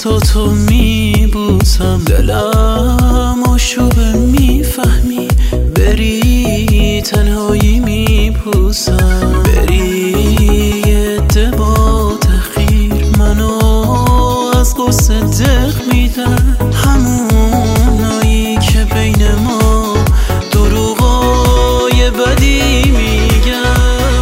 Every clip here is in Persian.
دستاتو میبوسم، دلم آشوبه میفهمی، بری تنهایی میپوسم، بری یه عده با تخییر منو از قصه دق میدن، همونایی که بین ما دروغای بدی میگن،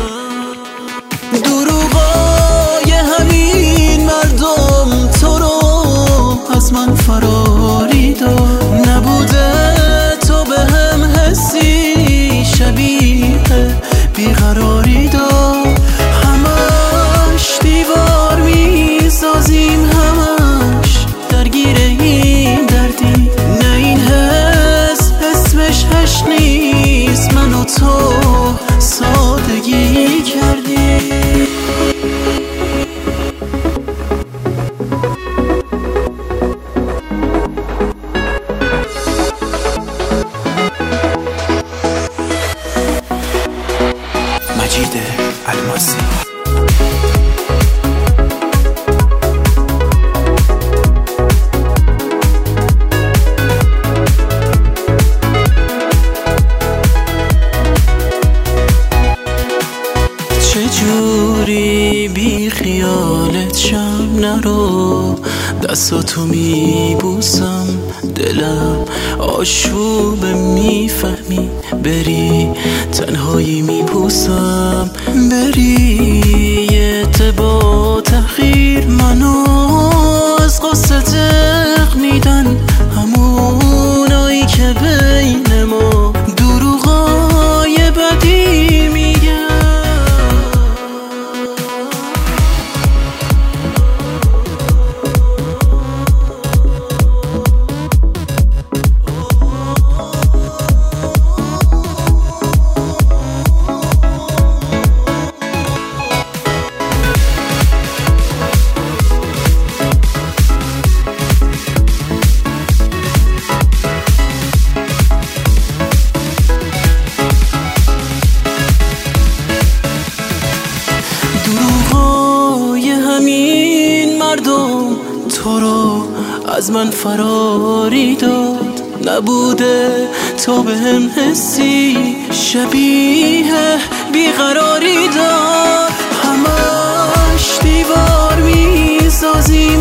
دروغای همین مردم تو رو از من فراری داد، نبوده تو به هم حسی شبیه بیقراری داد، همش دیوار میسازیم، همش درگیر این دردی، نه این حس اسمش عشق نیست، من و تو سادگی کردی. مجید الماسی. چجوری بی خیالت شم نرو، دستاتو میبوسم، دلم آشوبه میفهمی، بری تنهایی میپوسم، بری یه عده با تخییر منو از قصه دق میدن، همونایی که بین ما دروغای بدی میگن. دروغای همین مردم تو رو از من فراری داد، نبوده تو به هم حسی شبیه بیقراری داد، همش دیوار میسازی،